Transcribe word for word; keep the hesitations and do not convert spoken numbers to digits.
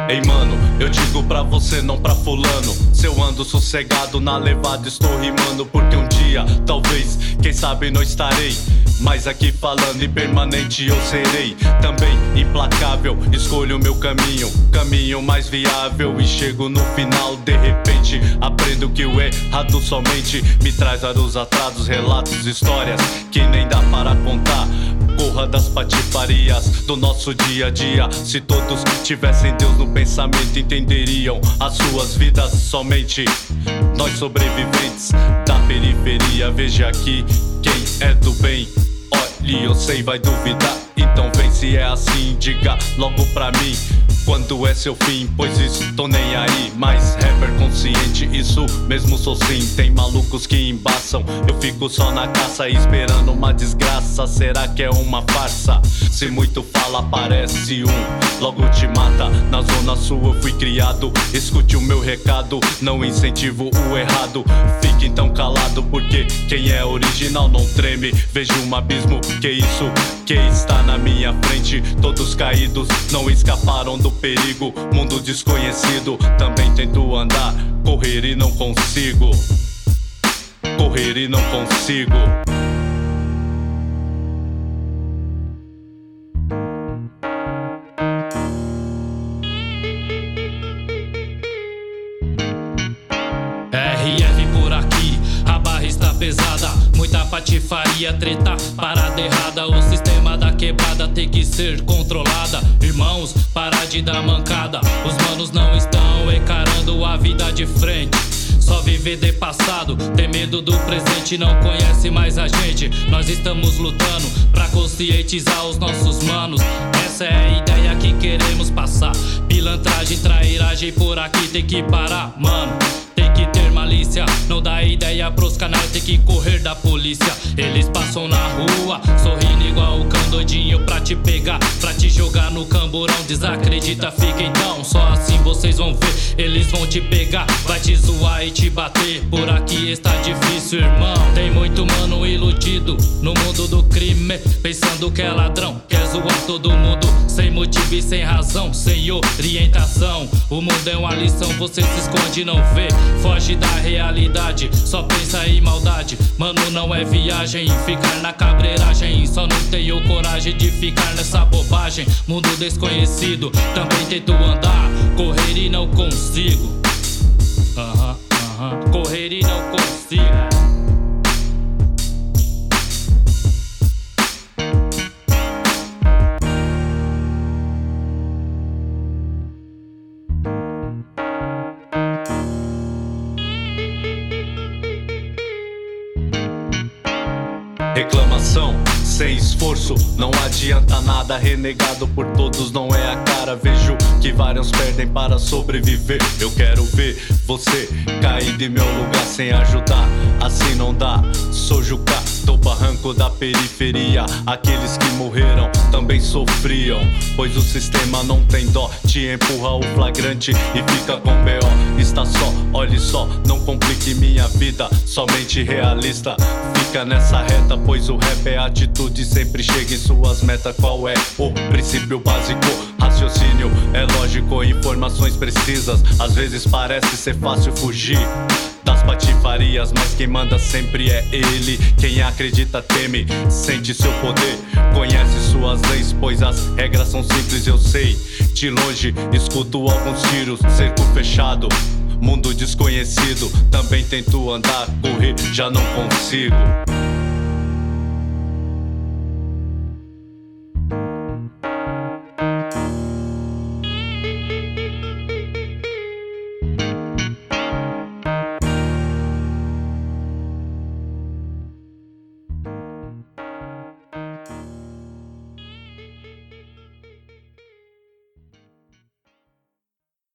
Ei mano, eu digo pra você, não pra fulano. Se eu ando sossegado na levada, estou rimando. Porque um dia, talvez, quem sabe não estarei mas aqui falando e permanente eu serei. Também implacável, escolho o meu caminho, caminho mais viável. E chego no final, de repente aprendo que o errado somente me traz aros atrasos, relatos, histórias que nem dá para contar. Corra das patifarias do nosso dia a dia. Se todos tivessem Deus no pensamento, entenderiam as suas vidas somente. Nós sobreviventes da periferia, veja aqui quem é do bem. Olhe, eu sei, vai duvidar, então vem, se é assim, diga logo pra mim quando é seu fim, pois isso tô nem aí. Mas rapper consciente, isso mesmo sou sim. Tem malucos que embaçam, eu fico só na caça esperando uma desgraça. Será que é uma farsa? Se muito fala aparece um, logo te mata. Na zona sul eu fui criado, escute o meu recado, não incentivo o errado. Fique então calado, porque quem é original não treme. Vejo um abismo, que isso que está na minha frente. Todos caídos, não escaparam do perigo, mundo desconhecido. Também tento andar, correr e não consigo. Correr e não consigo. R F por aqui, a barra está pesada. Muita patifaria, treta, parada errada. O sistema da quebrada tem que ser controlada. Irmãos, para de dar mancada. Os manos não estão encarando a vida de frente. Só viver de passado, tem medo do presente, não conhece mais a gente. Nós estamos lutando pra conscientizar os nossos manos. Essa é a ideia que queremos passar. Pilantragem, trairagem por aqui tem que parar, mano. Tem que ter malícia, não dá ideia pros canais, tem que correr da polícia. Eles passam na rua, sorrindo igual o cão doidinho pra te pegar, pra te jogar no camburão. Desacredita, fica então, só assim vocês vão ver. Eles vão te pegar, vai te zoar e te bater. Por aqui está difícil, irmão. Tem muito mano iludido no mundo do crime, pensando que é ladrão, quer zoar todo mundo sem motivo e sem razão, sem orientação. O mundo é uma lição, você se esconde e não vê. Foge da realidade, só pensa em maldade. Mano, não é viagem ficar na cabreiragem. Só não tenho coragem de ficar nessa bobagem. Mundo desconhecido, também tento andar, correr e não consigo. Aham, uh aham, -huh, uh -huh. Correr e não consigo. Reclamação sem esforço, não adianta nada. Renegado por todos não é a cara. Vejo que vários perdem para sobreviver. Eu quero ver você cair de meu lugar sem ajudar. Assim não dá, sou Juca do barranco da periferia. Aqueles que morreram também sofriam, pois o sistema não tem dó. Te empurra o flagrante e fica com B O. Está só, olhe só, não complique minha vida. Somente realista, fica nessa reta, pois o rap é atitude, sempre chega em suas metas. Qual é o princípio básico? Raciocínio é lógico, informações precisas. Às vezes parece ser fácil fugir das patifarias, mas quem manda sempre é ele. Quem acredita teme, sente seu poder, conhece suas leis, pois as regras são simples, eu sei. De longe escuto alguns tiros, cerco fechado, mundo desconhecido. Também tento andar, correr, já não consigo.